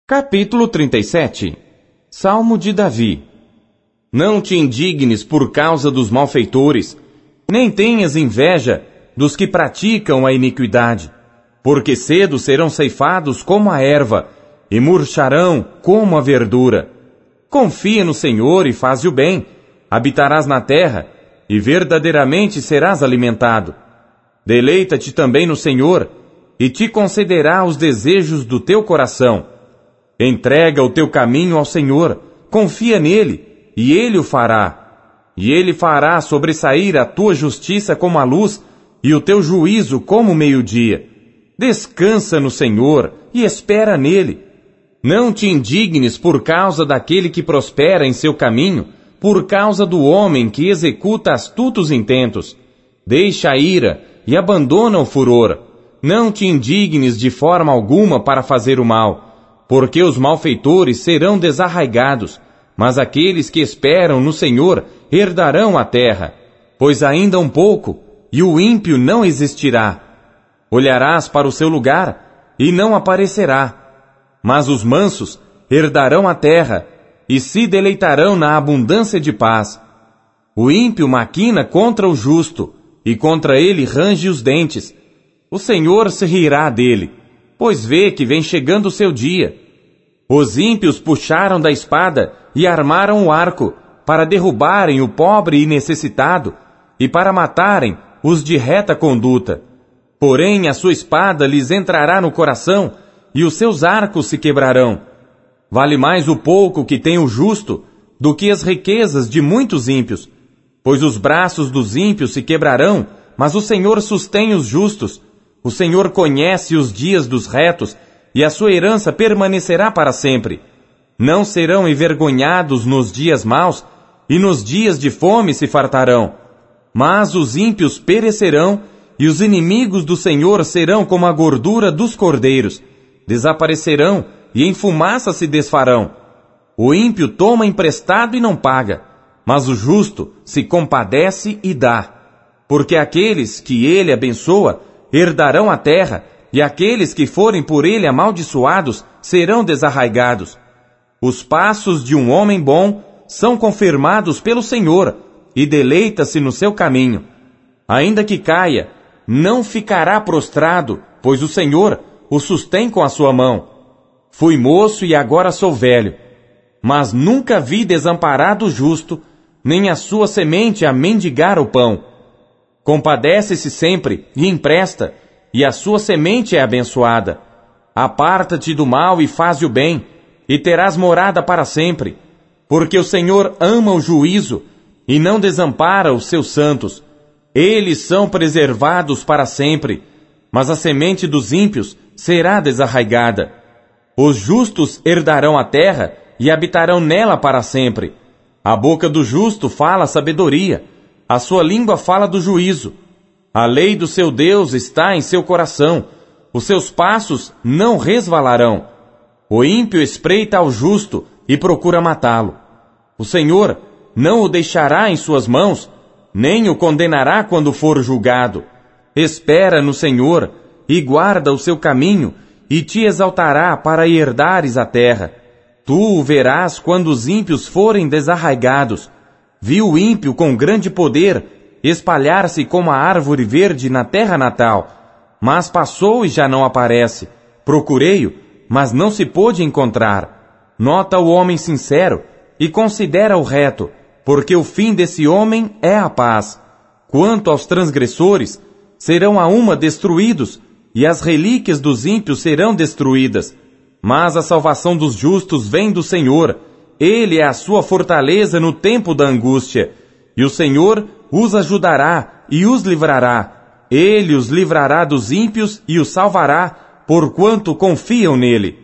Capítulo 37. Salmo de Davi. Não te indignes por causa dos malfeitores, nem tenhas inveja dos que praticam a iniquidade, porque cedo serão ceifados como a erva, e murcharão como a verdura. Confia no Senhor e faze o bem, habitarás na terra, e verdadeiramente serás alimentado. Deleita-te também no Senhor, e te concederá os desejos do teu coração. Entrega o teu caminho ao Senhor, confia nele, e ele o fará. E ele fará sobressair a tua justiça como a luz, e o teu juízo como o meio-dia. Descansa no Senhor e espera nele. Não te indignes por causa daquele que prospera em seu caminho, por causa do homem que executa astutos intentos. Deixa a ira e abandona o furor. Não te indignes de forma alguma para fazer o mal, porque os malfeitores serão desarraigados, mas aqueles que esperam no Senhor herdarão a terra. Pois ainda um pouco, e o ímpio não existirá. Olharás para o seu lugar, e não aparecerá. Mas os mansos herdarão a terra, e se deleitarão na abundância de paz. O ímpio maquina contra o justo, e contra ele range os dentes. O Senhor se rirá dele, pois vê que vem chegando o seu dia. Os ímpios puxaram da espada e armaram o arco, para derrubarem o pobre e necessitado, e para matarem os de reta conduta. Porém a sua espada lhes entrará no coração, e os seus arcos se quebrarão. Vale mais o pouco que tem o justo, do que as riquezas de muitos ímpios. Pois os braços dos ímpios se quebrarão, mas o Senhor sustém os justos. O Senhor conhece os dias dos retos, e a sua herança permanecerá para sempre. Não serão envergonhados nos dias maus, e nos dias de fome se fartarão. Mas os ímpios perecerão, e os inimigos do Senhor serão como a gordura dos cordeiros. Desaparecerão, e em fumaça se desfarão. O ímpio toma emprestado e não paga, mas o justo se compadece e dá. Porque aqueles que ele abençoa herdarão a terra, e aqueles que forem por ele amaldiçoados serão desarraigados. Os passos de um homem bom são confirmados pelo Senhor, e deleita-se no seu caminho. Ainda que caia, não ficará prostrado, pois o Senhor o sustém com a sua mão. Fui moço e agora sou velho, mas nunca vi desamparado o justo, nem a sua semente a mendigar o pão. Compadece-se sempre e empresta, e a sua semente é abençoada. Aparta-te do mal e faze o bem, e terás morada para sempre. Porque o Senhor ama o juízo, e não desampara os seus santos. Eles são preservados para sempre, mas a semente dos ímpios será desarraigada. Os justos herdarão a terra, e habitarão nela para sempre. A boca do justo fala sabedoria, a sua língua fala do juízo. A lei do seu Deus está em seu coração, os seus passos não resvalarão. O ímpio espreita ao justo e procura matá-lo. O Senhor não o deixará em suas mãos, nem o condenará quando for julgado. Espera no Senhor e guarda o seu caminho, e te exaltará para herdares a terra. Tu o verás quando os ímpios forem desarraigados. Viu o ímpio com grande poder espalhar-se como a árvore verde na terra natal. Mas passou e já não aparece. Procurei-o, mas não se pôde encontrar. Nota o homem sincero e considera o reto, porque o fim desse homem é a paz. Quanto aos transgressores, serão a uma destruídos, e as relíquias dos ímpios serão destruídas. Mas a salvação dos justos vem do Senhor. Ele é a sua fortaleza no tempo da angústia. E o Senhor os ajudará e os livrará. Ele os livrará dos ímpios e os salvará, porquanto confiam nele.